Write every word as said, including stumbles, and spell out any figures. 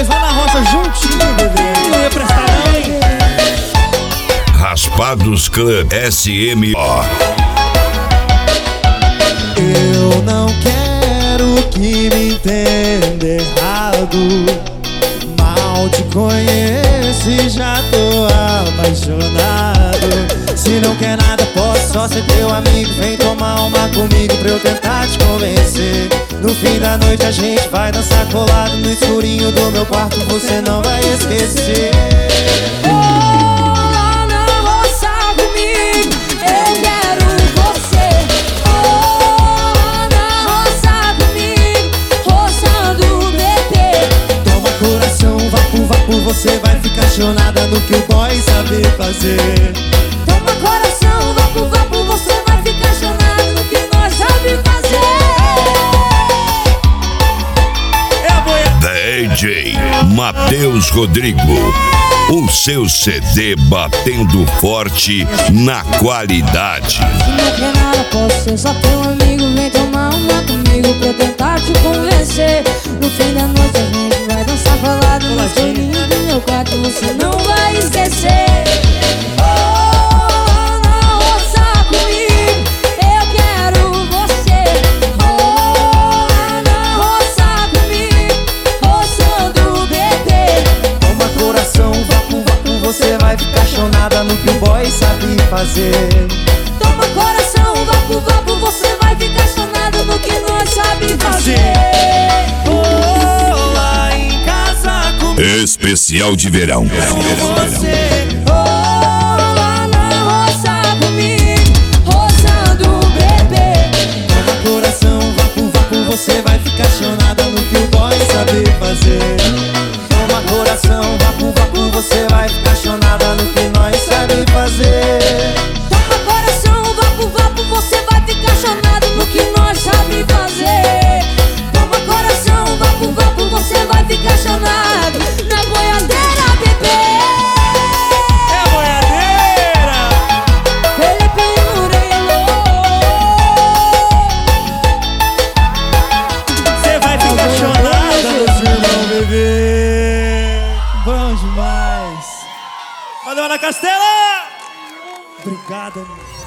nós lá na roça juntinho, bebê. Não ia prestar não, hein? Raspados Club S M O. Eu não quero que me entenda errado. Mal te conheço e já tô apaixonado. Se não quer nada, posso só ser teu amigo. Vem tomar uma comigo pra eu tentar te convencer. No fim da noite a gente vai dançar colado no escurinho do meu quarto, você não vai esquecer. Você vai ficar chonada no que o boy sabe fazer. Toma coração, vapo, vapo, você vai ficar chonada no que nós sabe fazer. É a boia. D J Matheus Rodrigo, o seu C D batendo forte na qualidade. Se não quer nada, posso ser só teu amigo. Vem tomar uma comigo pra eu tentar te convencer. No fim da noite a gente vai dançar falado no escurinho do meu quarto, você não vai esquecer. Oh, na roça comigo, eu quero você. Oh, na roça comigo, roçando o bebê. Toma coração, vapo, vapo, você vai ficar chonada no que o boy sabe fazer. Toma coração, vapo, vapo, você vai ficar chonado no que nós sabe fazer. Oh, lá em casa comigo. Especial de verão. Você, Oh, lá na roça comigo, roçando o bebê. toma coração, vapo, vapo, você vai ficar chonada no que o boy sabe fazer. Toma coração, vapo, vapo, você vai ficar chonada no que nós sabe fazer. Toma coração, vapo, vapo, você vai ficar chonado no que nós sabe fazer. Toma coração, vapo, vapo, você vai ficar chonado na boiadeira, bebê. É a boiadeira. Felipe Murilo. Você vai ficar chonada, meu irmão, bebê. Bom demais. Valeu, Ana Castela. Obrigada, meu.